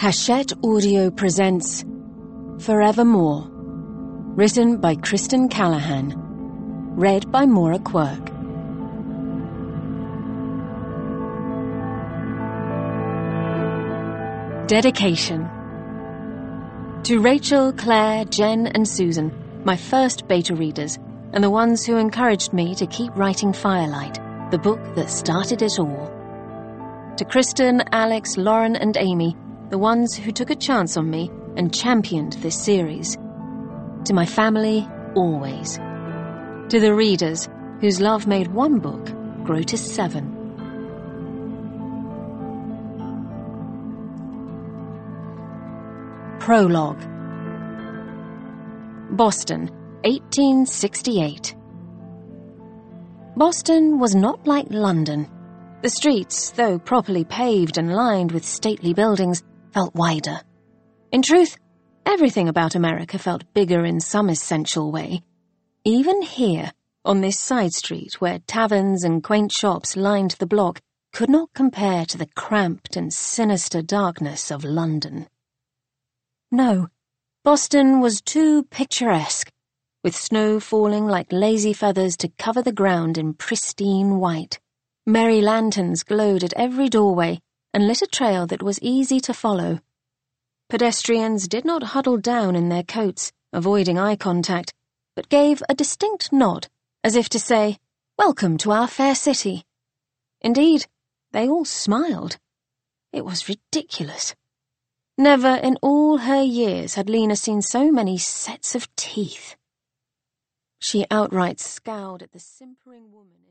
Hachette Audio presents Forevermore, written by Kristen Callahan, read by Maura Quirk. Dedication. To Rachel, Claire, Jen and Susan, my first beta readers, and the ones who encouraged me to keep writing Firelight, the book that started it all. To Kristen, Alex, Lauren and Amy, the ones who took a chance on me and championed this series. To my family, always. To the readers, whose love made one book grow to 7. Prologue. Boston, 1868. Boston was not like London. The streets, though properly paved and lined with stately buildings, felt wider. In truth, everything about America felt bigger in some essential way. Even here, on this side street where taverns and quaint shops lined the block, could not compare to the cramped and sinister darkness of London. No, Boston was too picturesque, with snow falling like lazy feathers to cover the ground in pristine white. Merry lanterns glowed at every doorway and lit a trail that was easy to follow. Pedestrians did not huddle down in their coats, avoiding eye contact, but gave a distinct nod, as if to say, "Welcome to our fair city." Indeed, they all smiled. It was ridiculous. Never in all her years had Lena seen so many sets of teeth. She outright scowled at the simpering woman